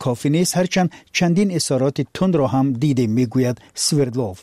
کافی نیست، هرچند چندین اظهارات تند را هم دیده، میگوید سویردلوف.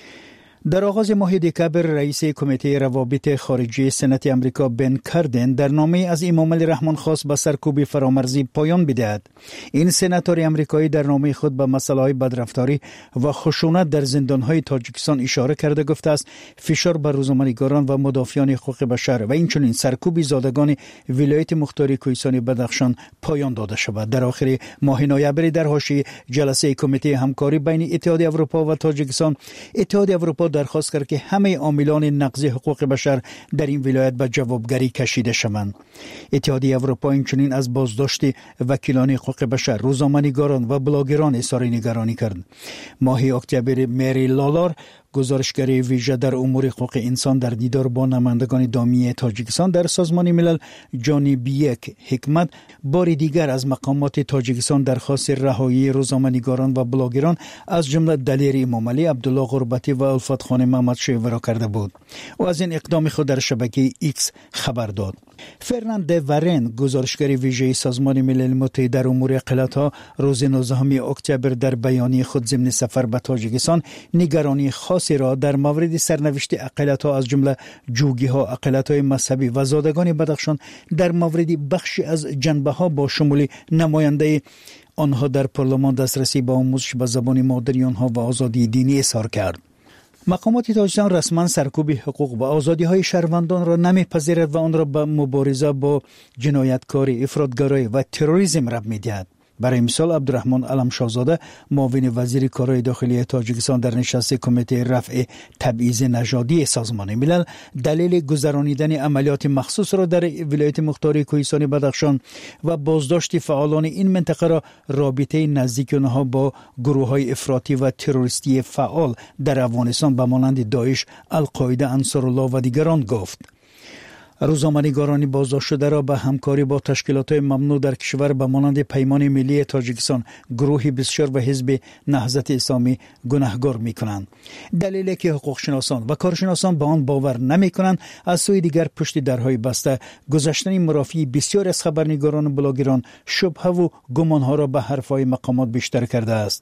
در آغاز ماه دکبر رئیس کمیته روابط خارجی سنت امریکا بن کاردن در نامه از امام علی رحمان خواست به سرکوب فرامرزی پایان بدهد. این سناتور امریکایی در نامه خود به مسائل بدرفتاری و خشونت در زندانهای تاجیکستان اشاره کرده گفته است فشار بر روزنامه‌نگاران و مدافعان حقوق بشر و اینچنین سرکوب زادگان ولایت مختار کوهستان بدخشان پایان داده شود. در آخر ماه نوامبر در حاشیه جلسه کمیته همکاری بین اتحادیه اروپا و تاجیکستان، اتحادیه اروپا درخواست کرد که همه عاملان نقض حقوق بشر در این ولایت به جوابگری کشیده شوند. اتحادیه اروپا اینچنین از بازداشت وکیلان حقوق بشر، روزنامه‌نگاران و بلاگران اظهار نگرانی کرد. ماه اکتبر مری لالار، گزارشگر ویژه در امور حقوق انسان، در دیدار با نمایندگان دائمی تاجیکستان در سازمان ملل جانی بیک حکمت بار دیگر از مقامات تاجیکستان درخواست رهایی روزنامه‌نگاران و بلاگران از جمله دلیر امام علی، عبدالله غربتی و الفت خان محمد شیوه را کرده بود و از این اقدام خود در شبکه ایکس خبر داد. فرناند ورن، گزارشگر ویژه سازمان ملل متحد در امور اقلیت‌ها، روز 19 اکتبر در بیانیه خود ضمن سفر به تاجیکستان نگرانی خاصی را در مورد سرنوشت اقلیت‌ها از جمله جوگی‌ها، اقلیت‌های مذهبی و زادگان بدخشان در مورد بخشی از جنبه‌ها با شمول نماینده آنها در پارلمان دسترسی به آموزش به زبان مادری آنها و آزادی دینی اظهار کرد. مقامات تاجیکستان رسما سرکوب حقوق و آزادی‌های شهروندان را نمی‌پذیرد و آن را به مبارزه با جنایتکاری، افراطگرایی و تروریسم ربط می‌دهد. برای مثال عبدالرحمن علم شاهزاده، معاون وزیر کارهای داخلی تاجیکستان، در نشست کمیته رفع تبعیض نژادی سازمان ملل دلیل گذرانیدن عملیات مخصوص را در ولایت مختار کوهستان بدخشان و بازداشت فعالان این منطقه را رابطه نزدیک آنها با گروه‌های افراطی و تروریستی فعال در افغانستان به مانند داعش، القاعده، انصارالله و دیگران گفت. روزنامه‌نگاران بازداشت شده را به همکاری با تشکیلات ممنوع در کشور به مانند پیمان ملی تاجیکستان، گروه بسیار و حزب نهضت اسلامی گناهکار می‌کنند. دلیلی که حقوق شناسان و کارشناسان به آن باور نمی‌کنند، از سوی دیگر پشت درهای بسته گذشتن مرافعی بسیار از خبرنگاران و بلاگران شبهه و گمانها را به حرفهای مقامات بیشتر کرده است.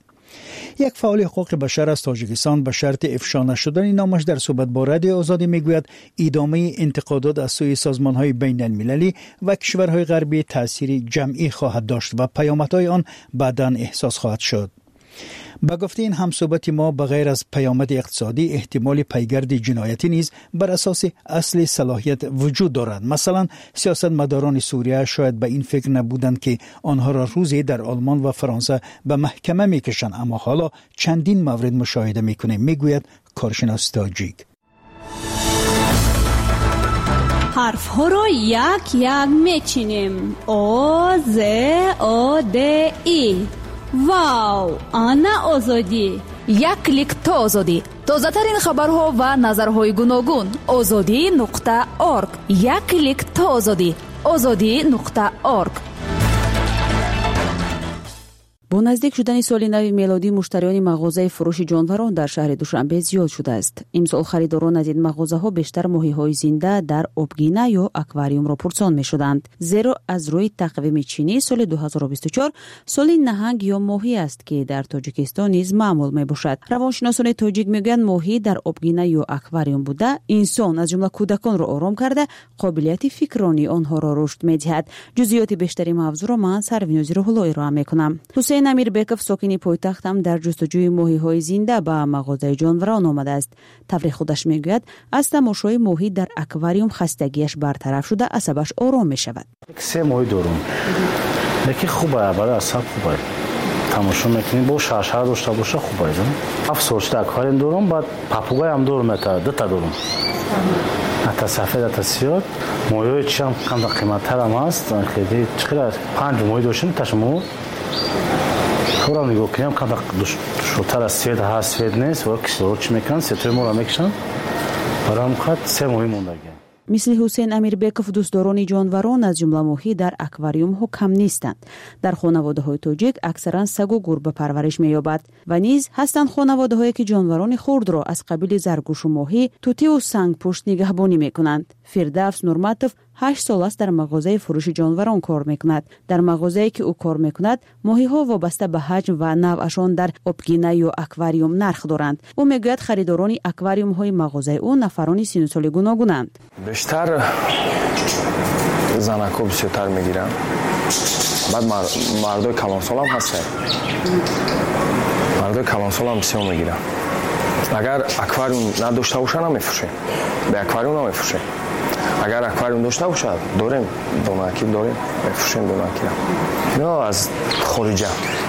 یک فعال حقوق بشر از تاجیکستان به شرط افشا نشدن نامش در صحبت با رادیو آزادی میگوید ادامه انتقادات از سوی سازمان‌های بین المللی و کشورهای غربی تأثیر جمعی خواهد داشت و پیامدهای آن بعداً احساس خواهد شد. با گفته این همصحبت ما، بغیر از پیامد اقتصادی، احتمال پیگرد جنایتی نیز بر اساس اصل صلاحیت وجود دارد. مثلا سیاستمداران سوریه شاید به این فکر نبودند که آنها را روزی در آلمان و فرانسه به محکمه میکشند، اما حالا چندین مورد مشاهده میکنیم، میگوید کارشناس تاجیک. حرف ها را یک یک میچینیم. او ز او د ای. واو، آنا آزادی. یک کلیک تا آزادی. تازه ترین خبرها و نظرهای گوناگون. azadi.org. یک کلیک تا آزادی. azadi.org. با نزدیک شدن سال نو میلادی، مشتریان مغازه فروش جانوران در شهر دوشنبه زیاد شده است. امسال خریداران از این مغازه‌ها بیشتر ماهی‌های زنده در آبگینه یا اکواریوم را پرسان می‌شدند، زیرا از روی تقویم چینی سال 2024 سال نهنگ یا ماهی است که در تاجیکستان نیز معمول میباشد. روانشناسان تاجیک میگویند ماهی در آبگینه یا اکواریوم بوده انسان از جمله کودکان را آرام کرده، قابلیت فکرانی آنها را رشد می‌دهد. جزئیات بیشتری موضوع را من سروینوز روح‌الله ارائه می‌کنم. حسین امیربکов ساکن پایتخت هم در جستجوی ماهی‌های زنده به مغازه جانوران آمده است. تفریح خودش میگوید از تماشای ماهی در اکواریوم خستگیش برطرف شده، عصبش آرام میشود. سه ماهی دارم. یکی خوبه، برای اعصاب خوبه. تماشا میکنیم با شرشر داشته باشه خوبه. افسوس اکواریوم دارم، بعد پاپوگای هم دارم، دو تا دارم. اتا سفید اتا سیاه. ماهی چی هم کم قیمت‌تر هم هست. خیلی چقدر 5 ماهی داشتیم تاشمو. خورم نگاه کنیم که شوتر از سوید هست، سوید نیست و کشور چی میکنن، سیتوی ما را میکشن برام خواهد 3 ماهی موندگی. مثل حسین امیربکov دوستداران جانوران از جمله ماهی در اکواریوم ها کم نیستند. در خانواده های تاجیک اکثرا سگ و گربه پرورش می‌یابد و نیز هستند خانواده هایی که جانوران خرد را از قبیل زرگوش و ماهی، طوطی و سنگ پشت نگهبانی میکنند. فردوس نورماتوف 8 سال است در مغازه فروش جانوران کار میکند. در مغازه‌ای که او کار میکند ماهی‌ها وابسته به حجم و نوعشان در آبگینه یا اکواریوم نرخ دارند. او میگوید خریداران اکواریوم‌های مغازه او نفران 30 ساله گوناگونند. بیشتر زنکو بسیار میگیرن. بعد مردای کلانسال هم هستن. مردای کلانسال هم بسیار میگیرن. اگر اکواریوم نداشته باشه نمیفروشیم. به اکواریوم نمیفروشیم. اگر اکواریوم داشته باشه داریم، دونکی داریم، میفروشیم دونکی. نه از خارجه.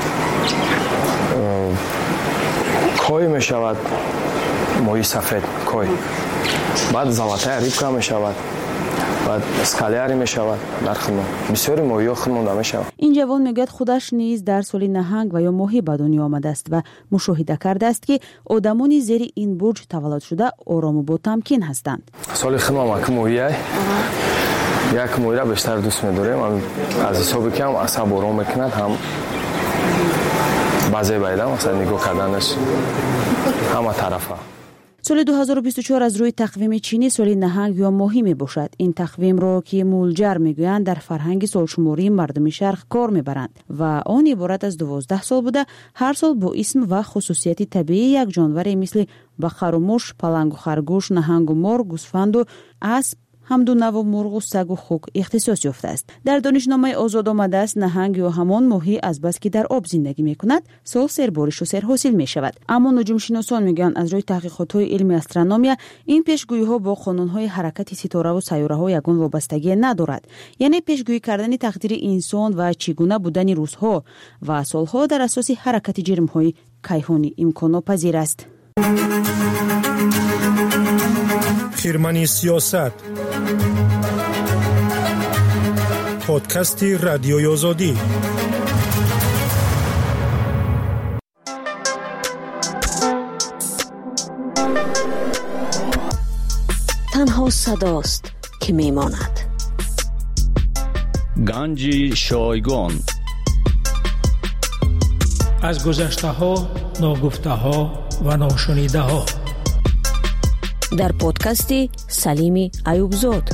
کوی میشود ماهی سفید کوی. بعد زلاتای ریبکا میشود. بعد اسکالیاری میشود در خدمت بسیاری ماهی خدمت میشود. این جوان میگوید خودش نیز در سال نهنگ و یا ماهی به دنیا آمده است و مشاهده کرده است که آدمانی زیر این برج تولد شده آرام و با تمکین هستند. سال خدمت ماهی یک ماهی را بیشتر دوست می‌داریم. از حسابی که هم عصب آرام میکند هم بعضی بعدا مثلا نگاه کردنش همه طرفه. سال 2024 از روی تقویم چینی سال نهنگ یا ماهی می باشد. این تقویم را که مولجر میگویند در فرهنگ سالشماری مردم شرق کار میبرند و آن عبارت از 12 سال بوده. هر سال با اسم و خصوصیت طبیعی یک جانور مثل بقر و موش، پلنگ و خرگوش، نهنگ و مار، گوسفند و اسب، همدو نو و مرغ و سگ و خوک اختصاص یافته است. در دانشنامه آزاد آمده است نهنگ یا همان ماهی از بس که در آب زندگی میکند سال سربارش و سرحاصل می شود. اما نجوم شناسان میگن از روی تحقیقات های علم استرونومیا این پیشگویی ها با قانون های حرکت ستاره و سیاره ها یگان وابستگی ندارد. یعنی پیشگویی کردن تقدیر انسان و چگونه بودن روزها و سالها در اساس حرکت جرم های کیهانی امکان‌پذیر است. خیرمنی سیاست پادکستی رادیوی آزادی. تنها صداست که میماند. گنج شایگان از گذشته ها، ناگفته ها و ناشنیده ها در پادکستی سلیمی ایوبزاد.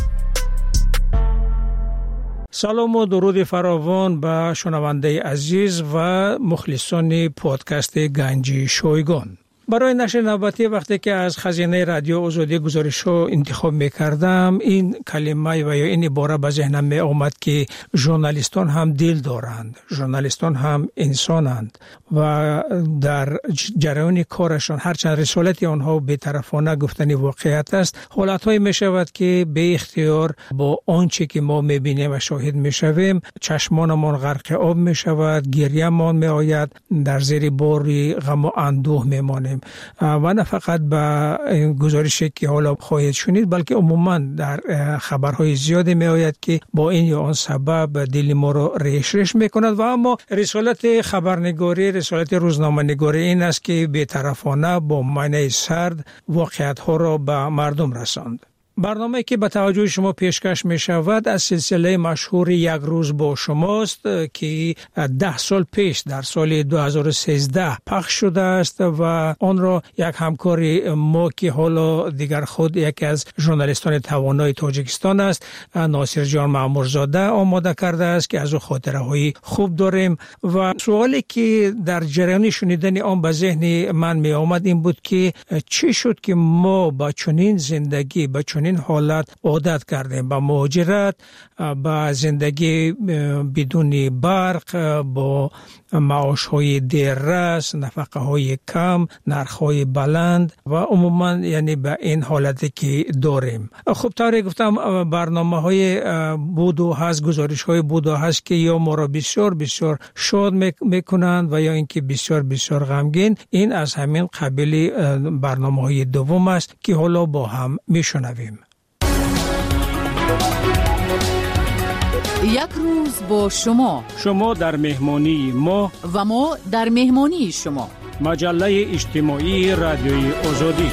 سلام و درود فراوان به شنونده عزیز و مخلصان پادکست گنج شایگان. برای نشر نوبتی وقتی که از خزینه رادیو آزادی گزارش‌ها انتخاب می‌کردم این کلمه و یا این عباره به ذهنم می آمد که ژورنالیستان هم دل دارند، ژورنالیستان هم انسانند و در جریان کارشان هرچند رسالت آنها بی‌طرفانه گفتن واقعیت است، حالت‌های می‌شود که به اختیار با آنچه که ما می‌بینیم و شاهد می‌شویم چشمانمان غرق آب می‌شود، گریه‌مان می‌آید، در زیر بار غم و اندوه می‌مانیم و نه فقط به گزارشی که حالا خواهید شنید بلکه عموما در خبرهای زیادی می آید که با این یا آن سبب دل ما را ریش میکند و اما رسالت خبرنگاری، رسالت روزنامه نگاری این است که بی‌طرفانه با معنی سرد واقعیت ها را به مردم رساند. برنامه که به توجه شما پیشکش می شود از سلسله مشهور یک روز با شماست که 10 سال پیش در سال 2013 پخش شده است و آن را یک همکار ما که حالا دیگر خود یکی از ژورنالیستان توانای تاجیکستان است ناصر جان مامورزاده آماده کرده است که از او خاطره های خوب داریم و سوالی که در جریان شنیدن آن به ذهن من می آمد این بود که چی شد که ما با چنین زندگی با چنین حالت عادت کردیم با مهاجرت، با زندگی بدون برق، با معاش‌های دیررس، نفقه‌های کم، نرخ‌های بلند و عموما یعنی به این حالتی که داریم. خب طوری گفتم برنامه‌های بود و هست، گزارش‌های بود و هست که یا ما را بسیار بسیار شاد میکنند و یا اینکه بسیار بسیار غمگین. این از همین قبیل برنامه‌های دوم است که حالا با هم میشنویم. یک روز با شما در مهمانی ما و ما در مهمانی شما. مجله اجتماعی رادیوی آزادی.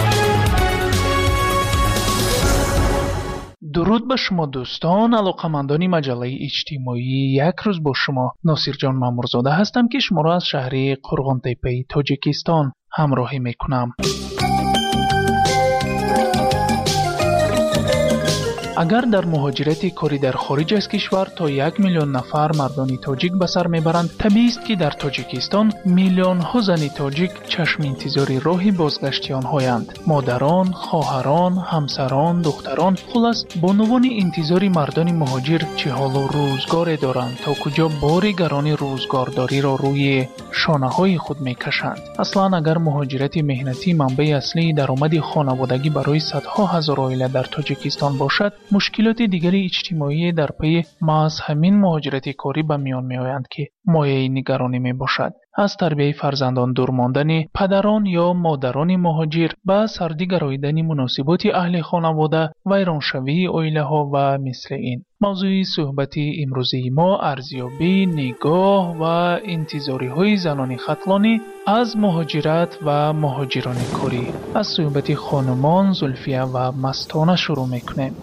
درود به شما دوستان، علاقمندان مجله اجتماعی یک روز با شما. ناصر جان مامورزاده هستم که شما را از شهر قرغان تپه تاجیکستان همراهی میکنم. اگر در مهاجرت کاری در خارج از کشور تا 1 میلیون نفر مردان تاجیک به سر میبرند، طبیعی است که در تاجیکستان میلیون ها زن تاجیک چشم انتظار راه بازگشت آنهایند. مادران، خواهران، همسران، دختران، خلاص با عنوان انتظار مردان مهاجر چه حال و روزگار دارند تا کجا بار گران روزگارداری را روی شانه های خود میکشند. اصلا اگر مهاجرت مهنتی منبع اصلی درآمد خانوادگی برای صدها هزار عائله در تاجیکستان باشد، مشکلات دیگری اجتماعی در پی محض همین مهاجرت کاری به میان میآیند که مایه نگرانی می باشد. از تربیت فرزندان دور ماندن پدران یا مادران مهاجر به سردی گراییدن مناسبات اهل خانواده، ویرانشوی عائله ها و مثل این. موضوع صحبت امروزی ما ارزیابی نگاه و انتظاری های زنان ختلانی از مهاجرت و مهاجران کاری. از صحبت خانمان زلفیه و مستانه شروع میکنیم.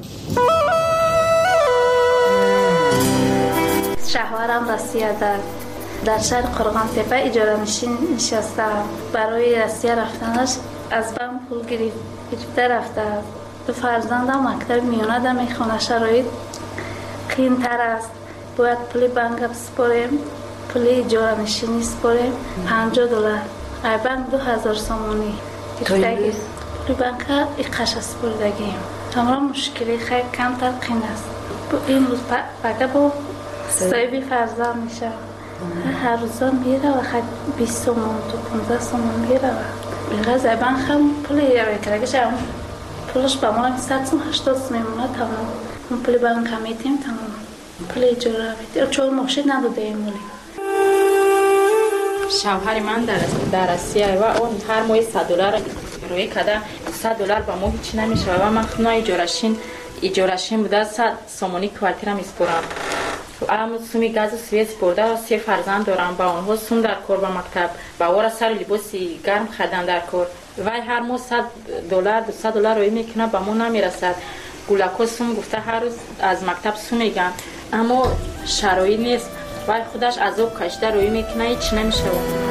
شهوارم راسیه در شهر قرغان تپه اجاره نشین نشسته. برای راسیه رفتنش از بم پول گرفته رفته. 2 فرزندم مکتب میانه ده میخونه. شرایط قین تر است. باید پول بانک بسپاریم، پول اجاره نشینی سپاریم. $50 ای بانک 2000 سومانی گرفتگی. پول بانک اقش سپردگی. تمام مشکلی خیلی کمتر قین است. این روز فقط با صاحبی فرزند میشه. هر روزا میره و خیلی 20 سومون تو 15 سومون میره و بغیر زبان هم پولی یه کرگش هم پولش با ما 100 سوم 80 سوم میمونه. تمام اون پولی با اون کمیتیم. تمام پولی اجاره میدیم چون ماشین نداده ایمونی. شوهر من در آسیا و اون هر ماه $100 روی کده. $100 با ما هیچ نمیشه و من خونه اجارهشین بوده 100 سومونی کوارتیرم اسپورم. ام سومی گاز سوئیس برده 3 فرزند دارم. با اونها سوم در کار با مکتب با ور سر لباسی گرم خریدن در کار. وای هر ماه $100 $200 روی میکنه با ما نمیرسد. گولکو سوم گفته هر روز از مکتب سوم میگن اما شرایط نیست. وای خودش عذاب کشیده روی میکنه هیچ نمیشه.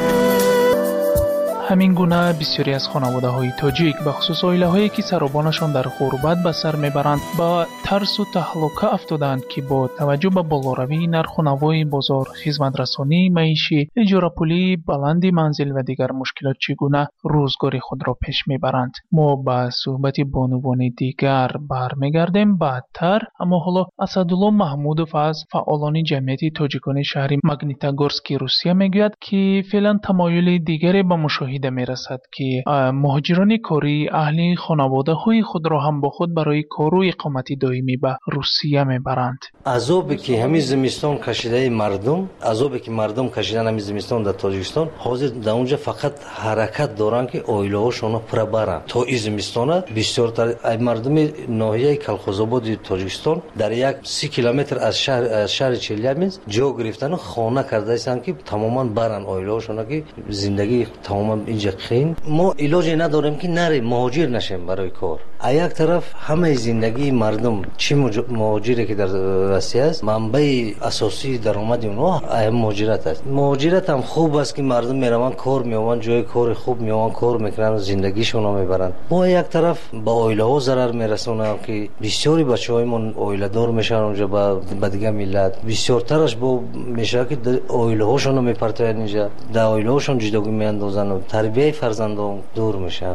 همین گونه بسیاری از خانواده های تاجیک به خصوص عائله هایی که سرابانشان در غربت به سر میبرند با ترس و تهلکه افتادند که با توجه به بالاروی نرخ و نوای بازار، خدمت رسانی معیشی، اجاره پولی، بلند منزل و دیگر مشکلات چگونه روزگار خود را پیش میبرند. ما به صحبت بانوان دیگر برمیگردیم بعدتر. اما حالا اسدالله محمودوف از فعالان جمعیت تاجیکان شهر ماگنیتوگورسک روسیه میگوید که فعلا تمایل دیگری به مشاهده میرسد که مهاجران کاری اهل خانواده های خود را هم با خود برای کار و اقامت دائمی به روسیه میبرند. عذابی که همین زمستان کشیده عذابی که مردم کشیدن همین زمستان در تاجیکستان، حاضر در اونجا فقط حرکت دارن که عائله هاشون پر برن. تا این زمستان بسیار مردم ناحیه کلخوزآباد تاجیکستان در 30 کیلومتر از شهر چلیابینسک جا گرفتن و خانه کرده هستند که تماما برن عائله هاشون که زندگی تماما اینجا خین. ما علاجی نداریم که نریم مهاجر نشیم برای کار. یک طرف همه زندگی مردم چه مهاجری که در روسیه است منبع اساسی درآمد اونها مهاجرت است. مهاجرت هم خوب است که مردم میروند کار میآورند، جای کار خوب میآورند، کار میکنن و زندگیشون رو میبرند. ما یک طرف با عائله ها ضرر میرسونند که بسیاری بچه‌هایمون عائله دار میشن اونجا با دیگه ملت. بسیارترش با میشه که عائله هاشون رو میپرتن اینجا، در عائله هاشون جداگی میاندازن و تربیت فرزندان دور میشن.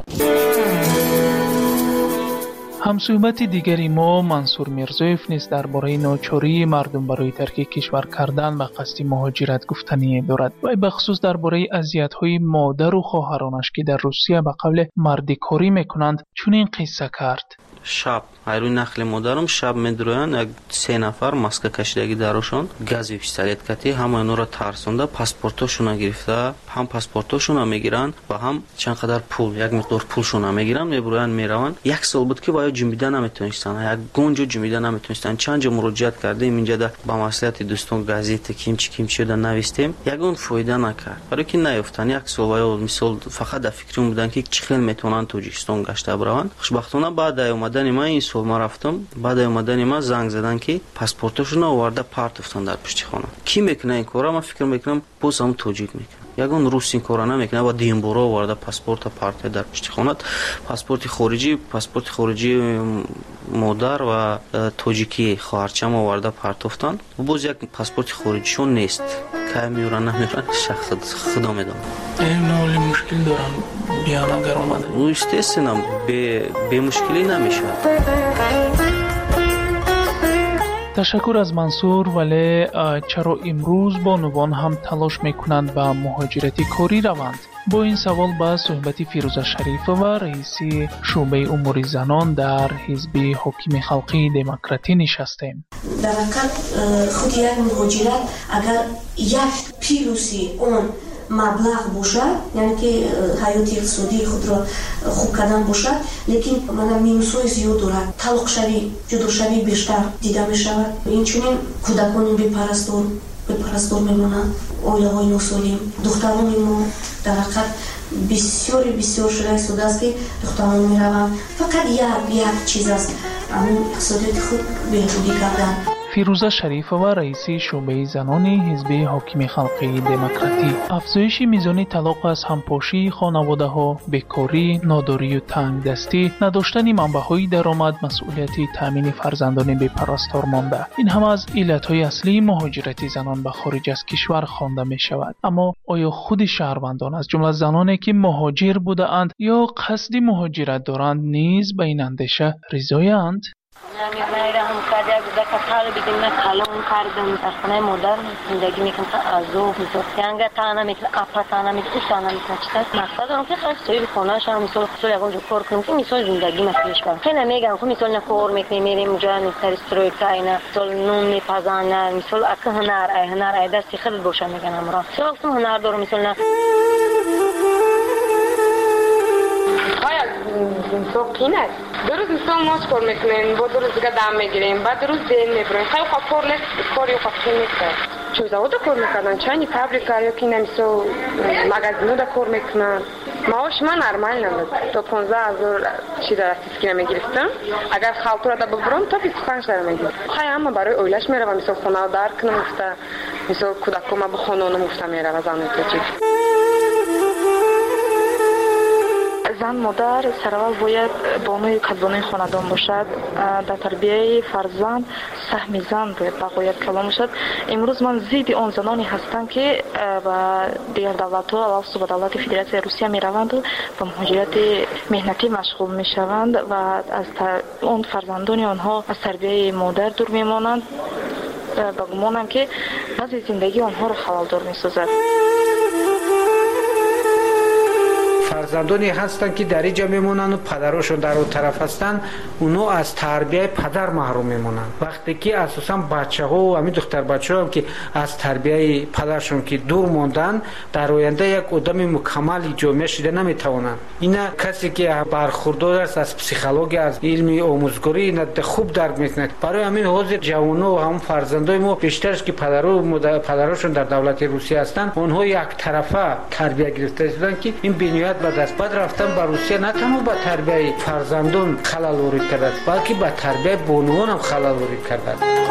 همصحبت دیگری ما منصور میرزایف نیز درباره ناچاری مردم برای ترک کشور کردن و قصد مهاجرت گفتنی دارد و به خصوص درباره اذیت‌های مادر و خواهرانش که در روسیه به قول مردی کاری میکنند چنین قصه کرد. شب هایروی نخل مادرم شب میدرویند 3 نفر ماسک کشیدگی درشون گازی پیستولیت کتی همه اینا را ترسونده پاسپورتاشون گرفته، هم پاسپورتاشون میگیرن و هم چند قدر پول، یک مقدار پولشون میگیرن میبرن میروند. 1 سال بود که باید جنبیده نمیتونستن، یک گنجو جنبیده نمیتونستن. چند جا مراجعت کردیم اینجا ده با مسئولیت دوستان گازیت کیم شده نوشتیم، یگون فایده نکرد. برای که نیافتن 1 سال باید مثال فقط در فکرم بودن که چخیل میتونن تاجیکستان گشته بروند. خوشبختانه بعد اومدن ما این سال ما رفتم، بعد اومدن ما زنگ زدن که پاسپورتشون آورده پارت افتادن در پشت خانه. کی میکنه این کارا؟ من فکر میکنم باز هم تاجیک میکنه. ягон рус ин кора намекунад ва димбуро варда паспорта партия дар пишти хонад. Паспорти хориҷи модар ва тоҷикӣ хоҳарчам оварда партофтанд. боз як паспорти хориҷишон нест. кай меёран намеёран шахс худо медонад. ноли мушкил дорам биён агар омада. естественно бе мушкилӣ намешавад. ташаккур аз Мансур, вале чаро имрӯз бонувон ҳам талош мекунанд ба муҳоҷирати корӣ раванд? бо ин савол ба суҳбати Фирӯза Шарифова, раиси шӯъбаи умури занон дар ҳизби ҳокими халқии демократӣ нишастем. дар ҳақиқат худи як муҳоҷират агар як плюси он маблағ бошад, яъне ки ҳаёти иқтисодии худро хуб кардан бошад, лекин мана минусҳои зиёд дорад. талоқшавӣ, ҷудошавӣ бештар дида мешавад. инчунин кӯдакони бепарастор мемонанд, оилаҳои носолим, духтарони мо дар ҳақиқат бисёр шуда истодааст ки духтарон мераванд фақат як чиз аст, ҳамин иқтисодиёти худ беҳбудӣ кардан. фирӯза Шарифова, раиси шӯъбаи занони ҳизби ҳокими халқии демократӣ. афзоиши мизони талоқ аз ҳампошии хонаводаҳо, бекорӣ, нодорию тангдастӣ, надоштани манбаъҳои даромад, масъулияти таъмини фарзандони бепарастор монда. ин ҳама аз иллатҳои аслии муҳоҷирати занон ба хориҷ аз кишвар хонда мешавад. аммо оё худи шаҳрвандон аз ҷумла заноне ки муҳоҷир будаанд ё қасди муҳоҷират доранд низ ба ин андеша ризоянд? نمی‌رم کاری از کار بیدیم کلام کردم اصلا مادر زندگی میکنم عذاب می‌کشم یعنی تانا میکنم آپاتانا میکنم تانا میکنم چطور مقصد دارم که خیلی سوی خونه شام مثل یکم جو کار کنم که مثل زندگی مسئولش کنم که نمیگم که مثل نکار میکنیم میریم اونجا مثل استروی کاینا مثل نون میپزانه مثل اکه هنر دستی خیلی باشه میکنم را شما هنر دارم مثل نه سوقینه درست مثل ماچ کار میکنیم با درست دیگه دم میگیریم بعد درست دین میبریم خیلی خوب کار نیست کاری خوب نیست چه زود کار میکنن چنی فابریکا یا کی نمیسو مغازینو دا کار میکنن معاش من نرمال نمید تو 15000 چی در اسکی میگیرستم اگر خالطور دا ببرم تا 25 در میگیرم خیلی اما برای اویلش میروم مثل خونه دار کنم گفته مثل کودکم با خانوم گفته میروم زنی توجی زن مادر سرول باید بانوی کدبانوی خاندان باشد در تربیه فرزند سهم زن باید بقایت کلام باشد. امروز من ضد آن زنانی هستم که با دیگر دولت‌ها علاوه بر دولت فدراسیون روسیه میروند و به مهاجرت مهنتی مشغول میشوند و از آن فرزندان آنها از تربیه مادر دور میمانند با گمانم که بعضی زندگی آنها را خلال‌دار میسازد. فرزندانی هستند که در اینجا میمونند و پدرشون در اون طرف هستند اونو از تربیه پدر محروم میمونند وقتی که اساسا بچه‌ها و همین دختر بچه‌ها هم که از تربیه پدرشون که دور موندن در آینده یک آدم مکمل جامعه شده نمیتوانند. اینا کسی که برخوردار است از پسیکولوژی از علم آموزگاری اینا خوب درک میکنه. برای همین حاضر جوانو و هم فرزندای ما بیشترش که پدرشون در دولت روسیه هستند اونها یک طرفه تربیه گرفته شدن که این بنیاد به دست بعد رفتن به روسیه نه تنها به تربیه فرزندان خلل وارد کرده بلکه به تربیه بانوان هم خلل وارد کرده.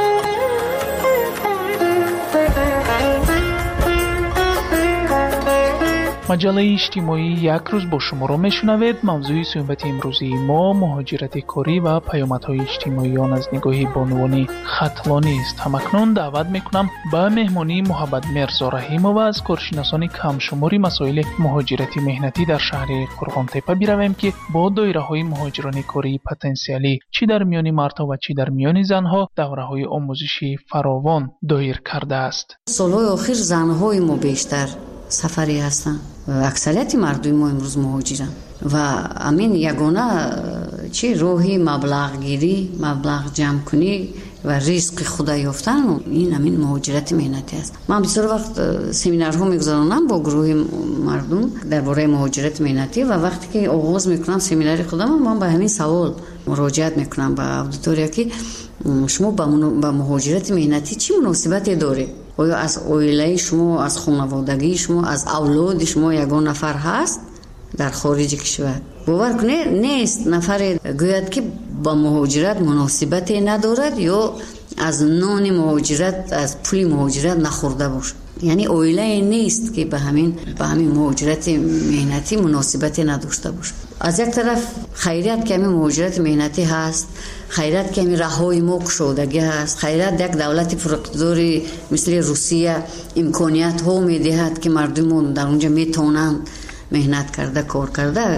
маҷалаи иҷтимоӣ як рӯз бо шуморо мешунавед. мавзӯи суҳбати имрӯзии мо муҳоҷирати корӣ ва паёмадҳои иҷтимоии он аз нигоҳи бонувони хатлонист. ҳамакнун даъват мекунам ба меҳмонии муҳаббат Мирзо Раҳимова аз коршиносони камшумори масоили муҳоҷирати меҳнатӣ дар шаҳри Қурғонтепа биравем ки бо доираҳои муҳоҷирони кории потенсиалӣ чӣ дар миёни мардҳо ва чӣ дар миёни занҳо давраҳои омӯзиши фаровон доир кардааст. солҳои охир занҳои мо бештар сафари ҳастанд. аксарияти мардуми мо имрӯз муҳоҷиранд ва амин ягона чи роҳи маблағгирӣ маблағ ҷамъкунӣ ва ризқи худа ёфтан ин амин муҳоҷирати меҳнатӣ аст. ман бисёр вақт семинарҳо мегузаронам бо гурӯҳи мардум дар бораи муҳоҷирати меҳнатӣ ва вақте ки оғоз мекунам семинари худам ман ба ҳамин савол муроҷиат мекунам ба аудитория ки шумо ба муҳоҷирати меҳнатӣ чӣ муносибате доред? оё аз оилаи шумо аз хонаводагии шумо аз авлоди шумо ягон нафар ҳаст дар хориҷи кишвар? бовар кунед нест нафаре гӯяд ки ба муҳоҷират муносибате надорад ё аз нони муҳоҷират аз пули муҳоҷират нахӯрда бошад. یعنی اویله نیست که به همین مهاجرت مهنتی مناسبتی نداشته باشه. از یک طرف خیریت که همین مهاجرت مهنتی هست، خیریت که همین راههای ما گشودگی هست، خیریت یک دولت پراقتداری مثل روسیه امکانیت ها میدهد که مردم در اونجا میتونند مهنت کرده کار کرده،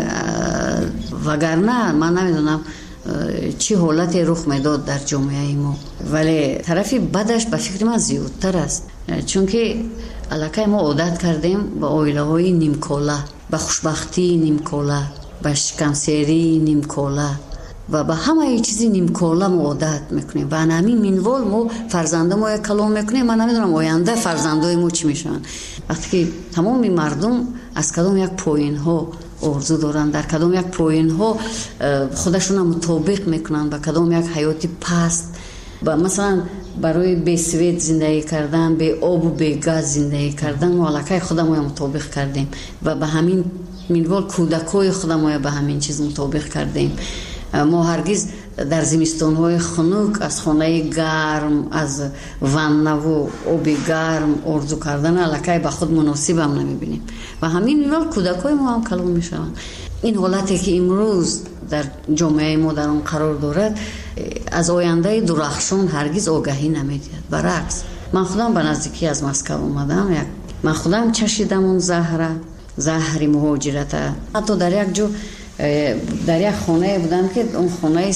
وگرنه من نمیدونم چی حالتی رخ میداد در جامعه ما. ولی طرفی بدش به فکر من زیادتر است، چون که علاقه ما عادت کردیم به اویله های نیمکاله، به خوشبختی نیمکاله، به شکنسیری نیمکاله و به همه چیزی نیمکاله ما عادت میکنیم و همین منوال ما فرزنده ما یک کلام میکنیم. من نمیدونم آینده فرزندای ما چی میشن وقتی که تمام مردم از کدام یک پایین ها آرزو دارن، در کدام یک پایین ها خودشون مطابق میکنن با کدام یک حیاتی پست، و مثلا برای به سویت زندگی کردن، به آب و به گاز زندگی کردن ما علاقه خودمون مطابق کردیم و به همین منوال کودکای خودمون به همین چیز مطابق کردیم. ما هرگز در زمستان‌های خنک از خانه گرم، از وانه و آب گرم آرزو کردن علاقه به خود مناسب هم نمیبینیم و همین منوال کودکای ما هم کلام میشوند. این حالتی که امروز در جامعه ما در اون قرار دارد از آینده درخشان هرگز آگاهی نمیدهد. برعکس من خودم به نزدیکی از مسکو اومدم، من خودم چشیدم اون زهر مهاجرت. حتی در یک جو در یک خانه بودم که اون خانه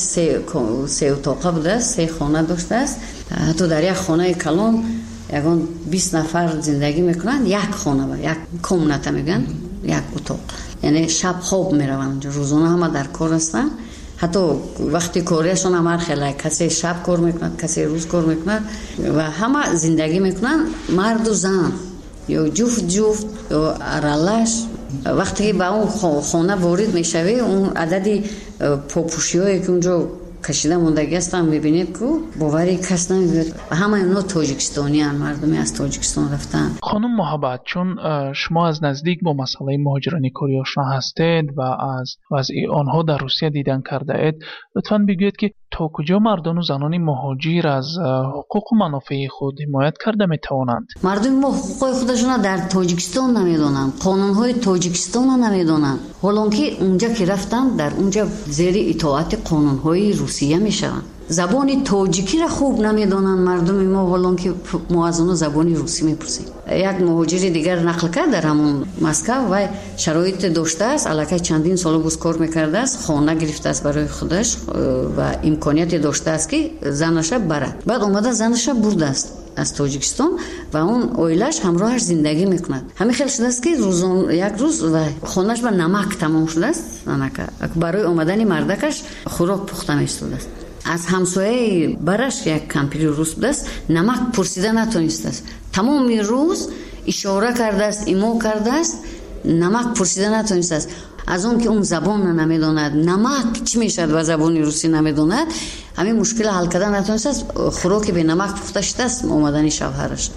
سه اتاقه بوده، 3 خانه داشته است. حتی در یک خانه کلان یگان 20 نفر زندگی میکنن، یک خانه با یک کمونته میگن، یک اتاق، یعنی شب خواب میروند، روزانه همه در کار هستن. حتی وقتی کاریشون هم خیلی کسی شب کار میکنن، کسی روز کار میکنن و همه زندگی میکنن، مرد و زن یا جفت یا ارالش. وقتی که به اون خانه وارد میشوی اون عددی پاپوشیایی که اونجا کشیده موندگی هستن میبینید که باوری کس نمیبید و همه اینا تاجیکستانی هستند، مردمی از تاجیکستان رفتن. خانم محبت، چون شما از نزدیک با مسئله مهاجرانی کاری آشنا هستید و از وضع آنها در روسیه دیدن کرده اید، لطفاً بگویید که تا کجا مردان و زنان مهاجر از حقوق و منافع خود حمایت کرده میتوانند؟ مردم ما حقوق خودشون در تاجیکستان نمیدونن، قانونهای تاجیکستان نمیدونن، حالانکه اونجا که رفتن در اونجا زیر اطاعت قانونهای روسیه میشن. زبان تاجیکی را خوب نمیدونن مردم ما، حالانکه ما از اونها زبان روسی میپرسیم. یک مهاجر دیگر نقل کرد در همون مسکو و شرایط داشته است، علاقه چندین سال بوز کار میکرده است، خانه گرفته است برای خودش و امکانیت داشته است که زنش برد. بعد اومده زنش برده است از تاجیکستان و اون اویلش همراهش زندگی میکند. همین خیلی شده است که یک روز و خانهش با نمک تمام شده است، برای اومدن مردکش خوراک پخته میشده است. از همسایه برش یک کمپیری روس بوده است، نمک پرسیده نتونسته است، تمام روز اشاره کرده است، ایمو کرده است، نمک پرسیده نتونسته است. از اون که اون زبان نمیداند، نمک چی میشد و زبان روسی نمیداند، همین مشکل حل کردن نتونسته است. خوراک به نمک پخته شده است اومدن شوهرش.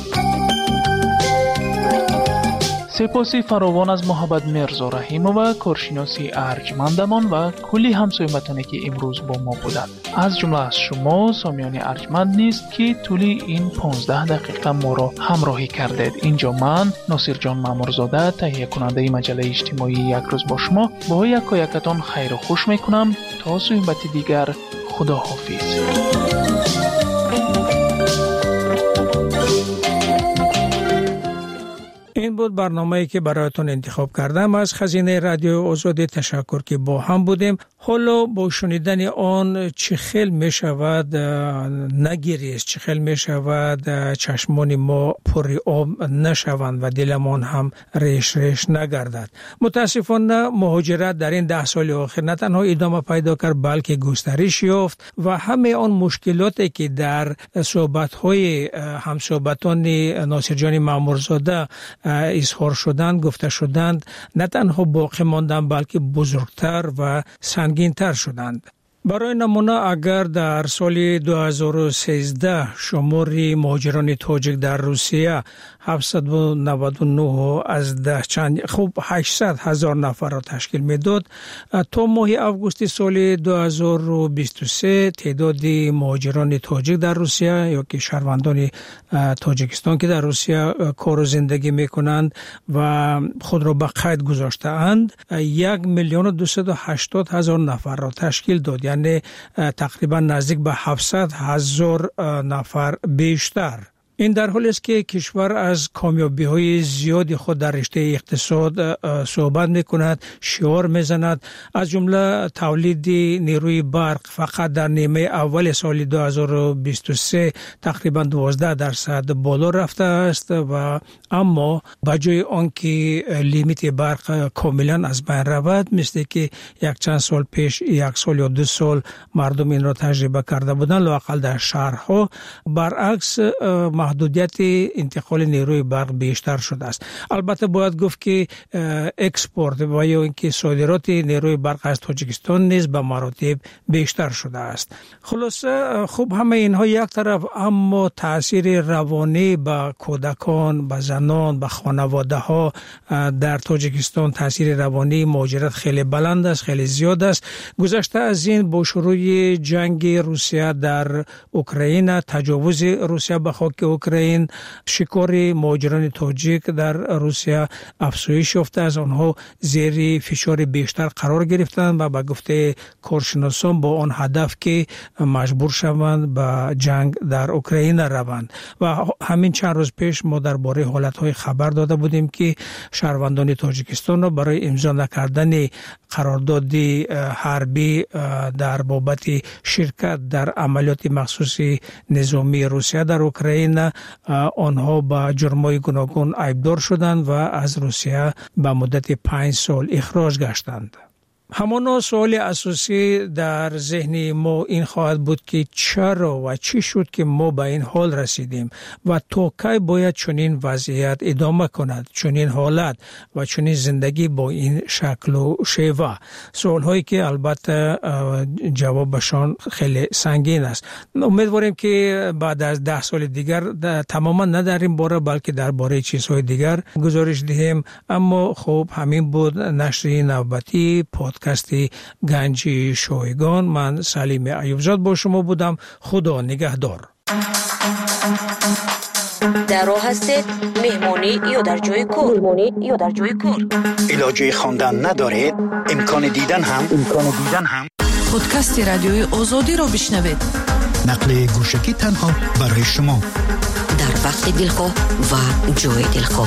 سپاسی فراوان از محبت مرزا رحیمова، کارشناسی ارجمندمان و کلی همسایه وطنی که امروز با ما بودند. از جمله از شما سامیان ارجمند نیست که طولی این 15 دقیقه ما را همراهی کردید. اینجا من ناصر جان مامورزاده، تهیه کننده مجله اجتماعی یک روز با شما، با یکایکتان خیر و خوش میکنم. تا صحبت دیگر، خدا حافظ. این بود برنامه‌ای که برایتون انتخاب کردم. از خزینه رادیو آزادی تشکر که با هم بودیم. حالا با شنیدن آن چه خیل می شود نگیریست، چه خیل می شود چشمان ما پر آب نشوند و دلمان هم ریش نگردد. متاسفانه مهاجرت در این 10 سال آخر نه تنها ادامه پیدا کرد بلکه گسترش یافت و همه آن مشکلاتی که در صحبت‌های همصحبتان ناصر جان مامورزاده اظهار شدند، گفته شدند، نه تنها باقی ماندند بلکه بزرگتر و سنگین‌تر شدند. برای نمونه اگر در سال 2013 شمار مهاجران تاجیک در روسیه 799 از ده چند 800,000 نفر را تشکیل میداد، تا ماه آگوست سال 2023 تعداد مهاجران تاجیک در روسیه یا که شهروندان تاجیکستان که در روسیه کار و زندگی میکنند و خود را به قید گذاشته اند 1,280,000 نفر را تشکیل داد، یعنی تقریبا نزدیک به 700,000 نفر بیشتر. این در حالی است که کشور از کامیابی‌های زیادی خود در رشته اقتصاد صحبت می‌کند، شعار می‌زند، از جمله تولید نیروی برق فقط در نیمه اول سال 2023 تقریبا 12% بالا رفته است و اما بجای آنکه لیمیت برق کاملا از بین رود، مثل که یک چند سال پیش 1 سال یا 2 سال مردم این را تجربه کرده بودند، لااقل در شهرها برعکس محدودیت انتقال نیروی برق بیشتر شده است. البته باید گفت که اکسپورت و یا اینکه صادرات نیروی برق از تاجیکستان نیز به مراتب بیشتر شده است. خلاصه خب همه اینها یک طرف، اما تاثیر روانی به کودکان، به زنان، به خانواده ها در تاجیکستان تاثیر روانی مهاجرت خیلی بلند است، خیلی زیاد است. گذشته از این با شروع جنگ روسیه در اوکراین، تجاوز روسیه به خاک اوکراین، شکار مهاجران تاجیک در روسیه افزایش یافته است. آنها زیر فشار بیشتر قرار گرفتند و به گفته کارشناسان با آن هدف که مجبور شوند به جنگ در اوکراین روند. و همین چند روز پیش ما درباره حالت‌های خبر داده بودیم که شهروندان تاجیکستان را برای امضا نکردن قرارداد حربی در بابت شرکت در عملیات مخصوص نظامی روسیه در اوکراین، آنها با جرم‌های گوناگون عیبدار شدند و از روسیه به مدت 5 سال اخراج گشتند. همانا سوال اساسی در ذهن ما این خواهد بود که چرا و چی شد که ما به این حال رسیدیم و تا کی باید چنین وضعیت ادامه کند، چنین حالت و چنین زندگی با این شکل و شیوه. سوال هایی که البته جوابشان خیلی سنگین است. امیدواریم که بعد از 10 سال دیگر تماما نه در این باره بلکه درباره چیزهای دیگر گزارش دهیم. اما خب همین بود نشر نوبتی پادکست گنج شایگان. من سلیم ایوبزاد با شما بودم. خدا نگهدار. در راه هستید مهمانی یا در جای کار، علاجه خواندن ندارید، امکان دیدن هم پادکست رادیوی آزادی را بشنوید. نقل گوشکی تنها برای شما در وقت دلخواه و جای دلخواه.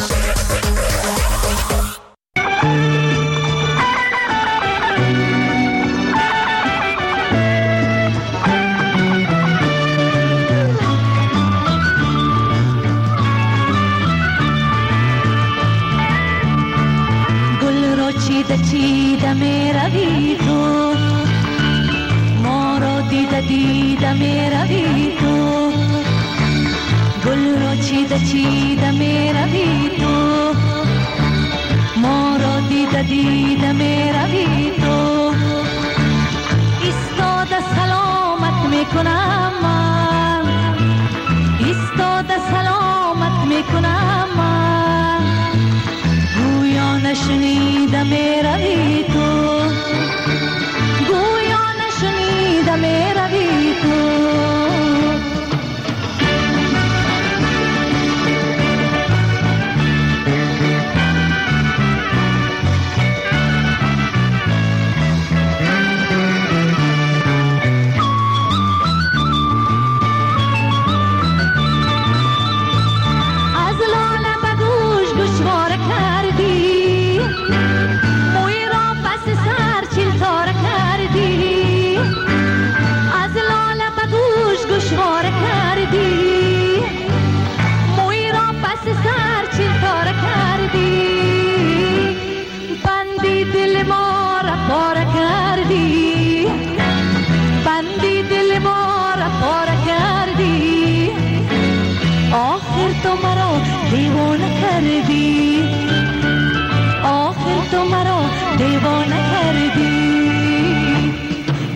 چیده می روی تو، ما را دیده می روی تو، گل را چیده می روی تو، ما را دیده می روی تو. ایستاده سلامت می کنم من، ایستاده سلامت می کنم من، گویا نشنیده می روی تو، گویا نشنیده می روی تو.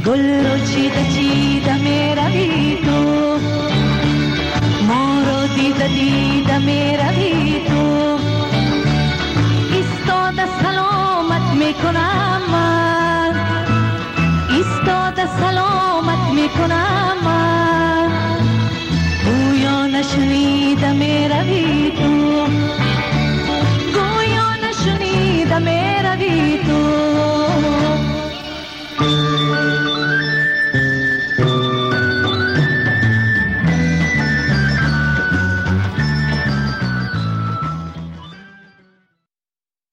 گل رو چیده میروی تو، ما رو دیده میروی تو. ایستاده سلامت میکنم من، ایستاده سلامت میکنم من. گویا نشنیده میروی